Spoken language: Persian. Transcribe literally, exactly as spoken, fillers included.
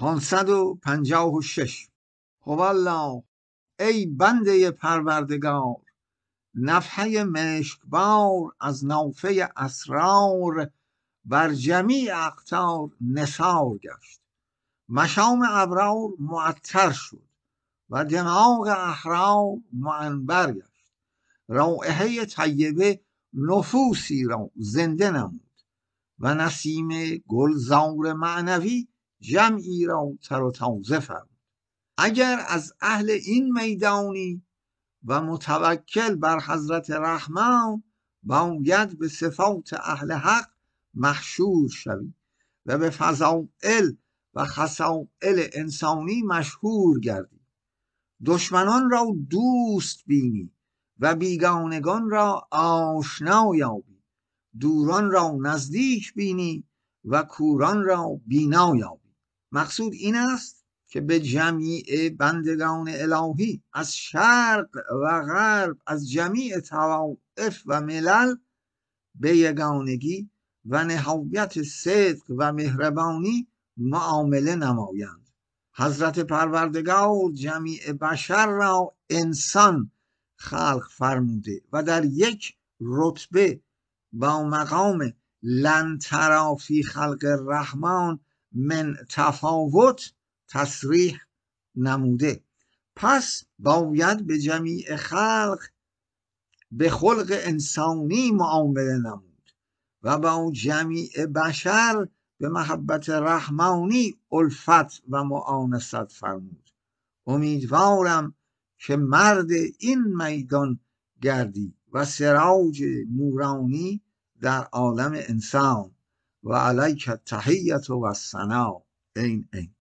پانصد و پنجاه و شش. هوالله، ای بنده پروردگار، نفحه مشکبار از نافه اسرار بر جمیع اقطار نثار گشت. مشام ابرار معطر شد و دماغ احرار معنبر گشت. رایحه طیبه نفوسی را زنده نمود و نسیم گلزار معنوی جمعی را تر و تازه فرمود. اگر از اهل این میدانی و متوکل بر حضرت رحمان، باید به صفات اهل حق محشور شوی و به فضائل و خصائل انسانی مشهور گردی. دشمنان را دوست بینی و بیگانگان را آشنا یابی. دوران را نزدیک بینی و کوران را بینا یابی. مقصود این است که به جمیع بندگان الهی از شرق و غرب، از جمیع طوائف و ملل به یگانگی و نهایت صدق و مهربانی معامله نمایند. حضرت پروردگار جمیع بشر را انسان خلق فرموده و در یک رتبه با مقام لن تری فی خلق الرحمن من تفاوت تصریح نموده. پس باید به جمیع خلق به خلق انسانی معامله نمود و با جمیع بشر به محبت رحمانی الفت و مؤانست فرمود. امیدوارم که مرد این میدان گردی و سراج نورانی در عالم انسان. و علیک التحیة و الثنا. این این